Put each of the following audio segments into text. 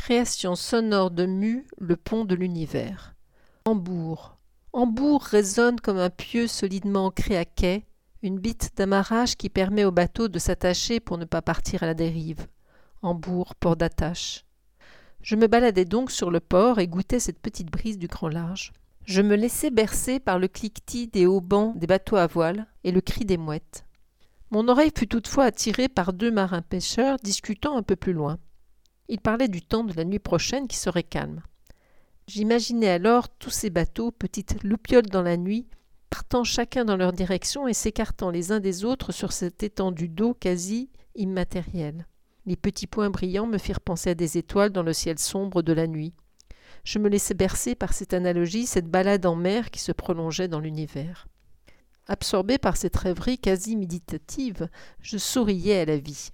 Création sonore de Mu, le pont de l'univers. Hambourg. Hambourg résonne comme un pieu solidement ancré à quai, une bite d'amarrage qui permet au bateau de s'attacher pour ne pas partir à la dérive. Hambourg, port d'attache. Je me baladais donc sur le port et goûtais cette petite brise du grand large. Je me laissais bercer par le cliquetis des haubans des bateaux à voile et le cri des mouettes. Mon oreille fut toutefois attirée par 2 marins pêcheurs discutant un peu plus loin. Ils parlaient du temps de la nuit prochaine qui serait calme. J'imaginais alors tous ces bateaux, petites loupioles dans la nuit, partant chacun dans leur direction et s'écartant les uns des autres sur cette étendue d'eau quasi immatérielle. Les petits points brillants me firent penser à des étoiles dans le ciel sombre de la nuit. Je me laissais bercer par cette analogie, cette balade en mer qui se prolongeait dans l'univers. Absorbé par cette rêverie quasi méditative, je souriais à la vie.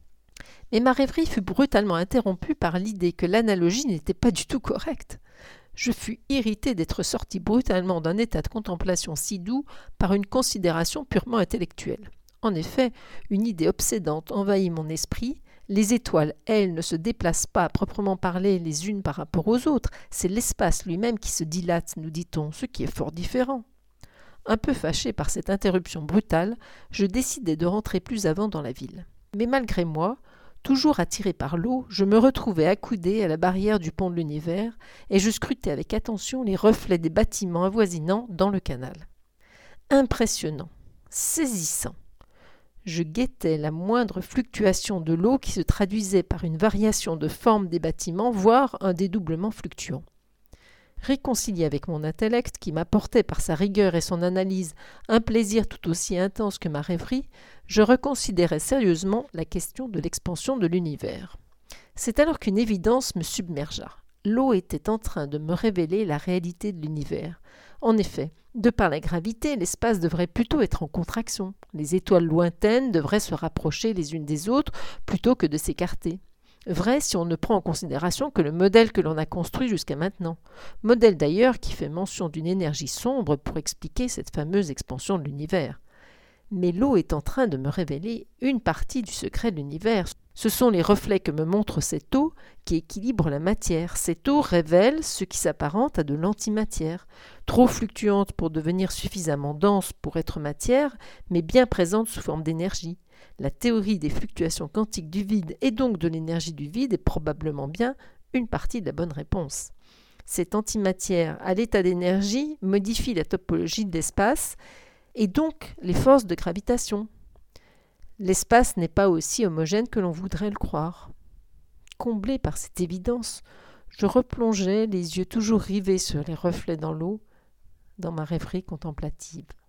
Mais ma rêverie fut brutalement interrompue par l'idée que l'analogie n'était pas du tout correcte. Je fus irrité d'être sorti brutalement d'un état de contemplation si doux par une considération purement intellectuelle. En effet, une idée obsédante envahit mon esprit. Les étoiles, elles, ne se déplacent pas à proprement parler les unes par rapport aux autres. C'est l'espace lui-même qui se dilate, nous dit-on, ce qui est fort différent. Un peu fâché par cette interruption brutale, je décidai de rentrer plus avant dans la ville. Mais malgré moi, toujours attiré par l'eau, je me retrouvai accoudé à la barrière du pont de l'univers et je scrutais avec attention les reflets des bâtiments avoisinants dans le canal. Impressionnant, saisissant. Je guettais la moindre fluctuation de l'eau qui se traduisait par une variation de forme des bâtiments, voire un dédoublement fluctuant. Réconcilié avec mon intellect, qui m'apportait par sa rigueur et son analyse un plaisir tout aussi intense que ma rêverie, je reconsidérais sérieusement la question de l'expansion de l'univers. C'est alors qu'une évidence me submergea. L'eau était en train de me révéler la réalité de l'univers. En effet, de par la gravité, l'espace devrait plutôt être en contraction. Les étoiles lointaines devraient se rapprocher les unes des autres plutôt que de s'écarter. Vrai si on ne prend en considération que le modèle que l'on a construit jusqu'à maintenant. Modèle d'ailleurs qui fait mention d'une énergie sombre pour expliquer cette fameuse expansion de l'univers. Mais l'eau est en train de me révéler une partie du secret de l'univers. Ce sont les reflets que me montre cette eau qui équilibre la matière. Cette eau révèle ce qui s'apparente à de l'antimatière, trop fluctuante pour devenir suffisamment dense pour être matière, mais bien présente sous forme d'énergie. La théorie des fluctuations quantiques du vide et donc de l'énergie du vide est probablement bien une partie de la bonne réponse. Cette antimatière à l'état d'énergie modifie la topologie de l'espace et donc les forces de gravitation. L'espace n'est pas aussi homogène que l'on voudrait le croire. Comblé par cette évidence, je replongeais les yeux toujours rivés sur les reflets dans l'eau, dans ma rêverie contemplative.